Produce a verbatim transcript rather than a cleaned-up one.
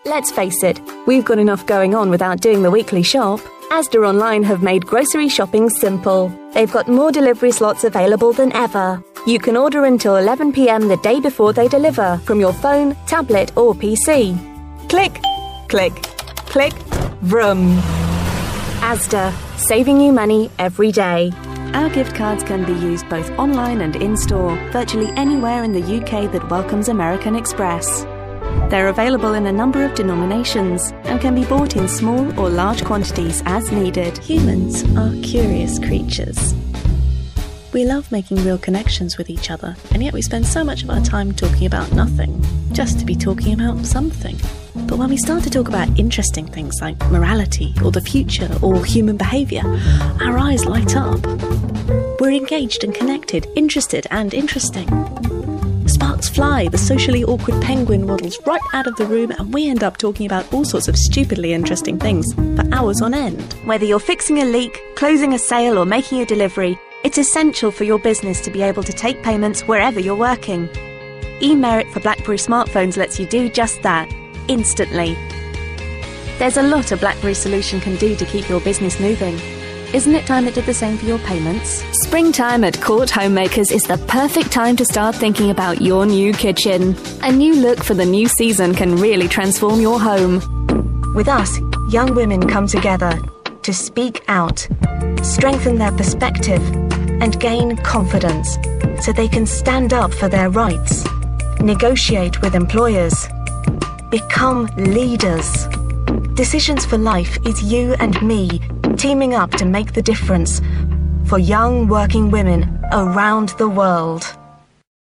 Let's face it, we've got enough going on without doing the weekly shop. Asda Online have made grocery shopping simple. They've got more delivery slots available than ever. You can order until eleven p m the day before they deliver from your phone, tablet or P C. Click, click, click, vroom. Asda, saving you money every day. Our gift cards can be used both online and in-store, virtually anywhere in the U K that welcomes American Express. They're available in a number of denominations and can be bought in small or large quantities as needed. Humans are curious creatures. We love making real connections with each other, and yet we spend so much of our time talking about nothing, just to be talking about something. But when we start to talk about interesting things like morality, or the future, or human behaviour, our eyes light up. We're engaged and connected, interested and interesting. Sparks fly, the socially awkward penguin waddles right out of the room, and we end up talking about all sorts of stupidly interesting things for hours on end. Whether you're fixing a leak, closing a sale or making a delivery, it's essential for your business to be able to take payments wherever you're working. eMerit for BlackBerry smartphones lets you do just that, instantly. There's a lot a BlackBerry solution can do to keep your business moving. Isn't it time it did the same for your payments? Springtime at Court Homemakers is the perfect time to start thinking about your new kitchen. A new look for the new season can really transform your home. With us, young women come together to speak out, strengthen their perspective, and gain confidence so they can stand up for their rights, negotiate with employers, become leaders. Decisions for Life is you and me teaming up to make the difference for young working women around the world.